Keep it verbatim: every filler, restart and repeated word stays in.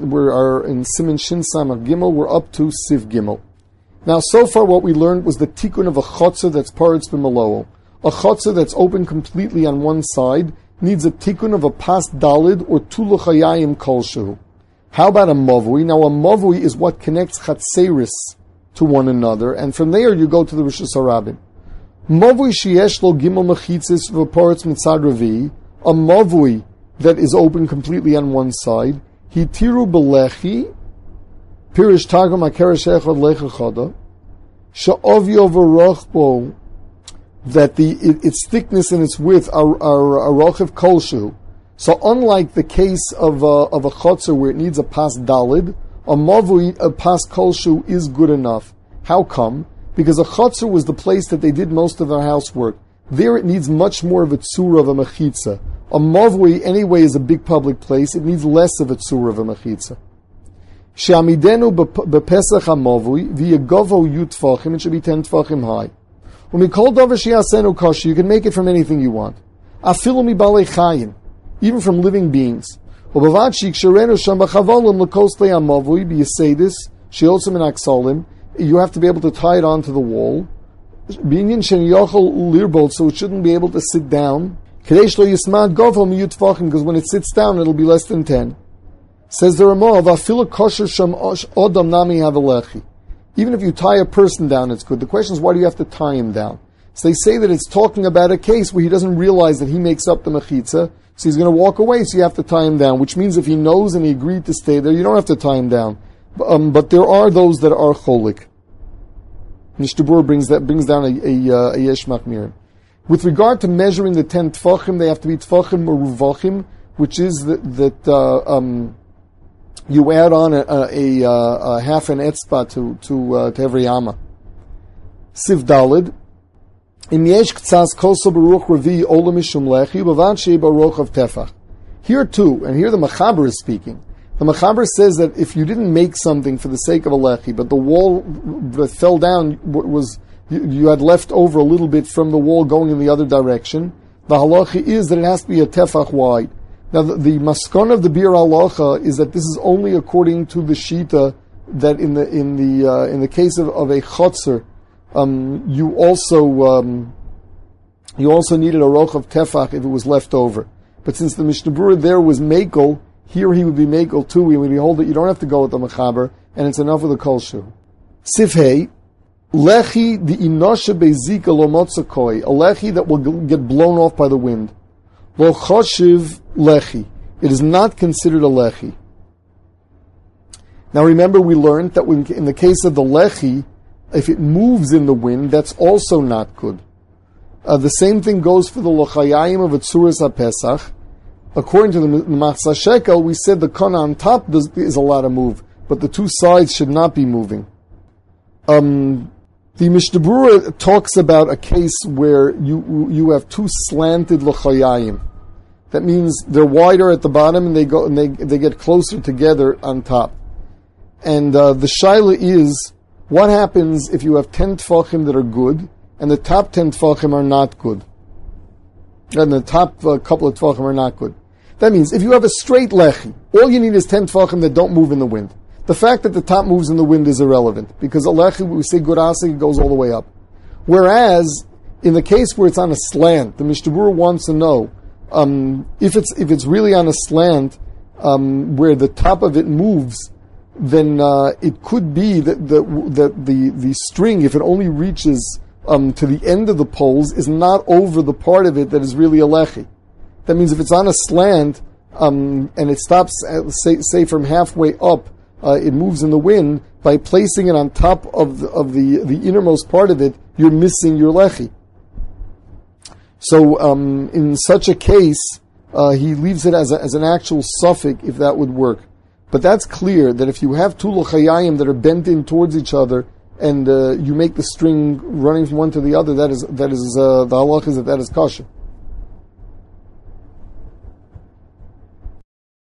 We are in Siman Shin Samach Gimel. We're up to Siv Gimel. Now, so far what we learned was the tikkun of a chotzer that's paritz b'malo'o. A chotzer that's open completely on one side needs a tikkun of a pas dalid or tulu chayayim kolshehu. How about a mavui? Now, a mavui is what connects chatzeris to one another, and from there you go to the Rishus Harabim. Mavui sheyesh lo gimel mechitzis v'paritz mitzad revi. A mavui that is open completely on one side. Hitiru belechi. Pirish Targum HaKeresh Echad Lecha Chada, Sha'ovyo V'rochbo, that the it, its thickness and its width are are a rochev kolshu. So unlike the case of a, of a chotzer where it needs a pas dalid, a mavui, a pas kolshu is good enough. How come? Because a chotzer was the place that they did most of their housework. There it needs much more of a tzura of a mechitza. A mavui anyway is a big public place. It needs less of a tzura of a mechitza. She'amidenu bepesach hamavui v'yegovo yu tfachim, it should be ten tfachim high. When we call davar she'asenu kosher, you can make it from anything you want. Afilu mi balei chayim, even from living beings. U'bavad she'ikshirenu sham b'chavolim l'kostlei hamavui b'yesedis she'otzim and aksolim. You have to be able to tie it onto the wall. Binyan shen yochel lirbot, so it shouldn't be able to sit down. Kadesh lo yismad govo mi yu tfachim, because when it sits down, it'll be less than ten. Says the Ramah, "Va'afilu kosher sham odam nami havalechi." Even if you tie a person down, it's good. The question is, why do you have to tie him down? So they say that it's talking about a case where he doesn't realize that he makes up the mechitza, so he's going to walk away, so you have to tie him down, which means if he knows and he agreed to stay there, you don't have to tie him down. Um, but there are those that are cholik. Nishtabur brings that brings down a, a, a yesh machmir. With regard to measuring the ten tfachim, they have to be tfachim meruvachim, which is that, that uh, um, you add on a, a, a, a half an etzba to to, uh, to every amma. Siv dalid. Im yesh k'tzas koso baruch revi olam mishum lechi b'van shei baruch of tefach. Here too, and here the Mechaber is speaking. The Mechaber says that if you didn't make something for the sake of a lechi, but the wall that fell down was you, you had left over a little bit from the wall going in the other direction, the halacha is that it has to be a tefach wide. Now, the, the maskon of the Bir Halacha is that this is only according to the shita that in the in the uh, in the case of, of a chotzer, um, you also um, you also needed a roch of tefach if it was left over. But since the Mishnah Berurah there was mekel, here he would be mekel too. He would hold it. You don't have to go with the mechaber, and it's enough with the kolshu. Sifhei lechi the inosha bezika lo motzakoi, a lechi that will get blown off by the wind. Lo choshiv lechi. It is not considered a lechi. Now remember, we learned that when, in the case of the lechi, if it moves in the wind, that's also not good. Uh, the same thing goes for the lochayayim of Atzuras HaPesach. According to the Machzah Shekel, we said the kana on top does, is allowed to move, but the two sides should not be moving. Um, The Mishnah Berurah talks about a case where you you have two slanted l'chayayim. That means they're wider at the bottom and they go and they they get closer together on top. And uh, the shaila is, what happens if you have ten tfachim that are good and the top ten tfachim are not good, and the top uh, couple of tfachim are not good? That means if you have a straight lechi, all you need is ten tfachim that don't move in the wind. The fact that the top moves in the wind is irrelevant, because a lechi, we say gurasi, goes all the way up. Whereas, in the case where it's on a slant, the Mishnah Berurah wants to know, um, if it's if it's really on a slant, um, where the top of it moves, then uh, it could be that the, that the, the string, if it only reaches um, to the end of the poles, is not over the part of it that is really a lechi. That means if it's on a slant, um, and it stops, at, say, say from halfway up, Uh, it moves in the wind, by placing it on top of the, of the, the innermost part of it, you're missing your lechi. So, um, in such a case, uh, he leaves it as, a, as an actual suffix, if that would work. But that's clear, that if you have two l'chayayim that are bent in towards each other, and uh, you make the string running from one to the other, that is, that is uh, the halach is that that is kosher.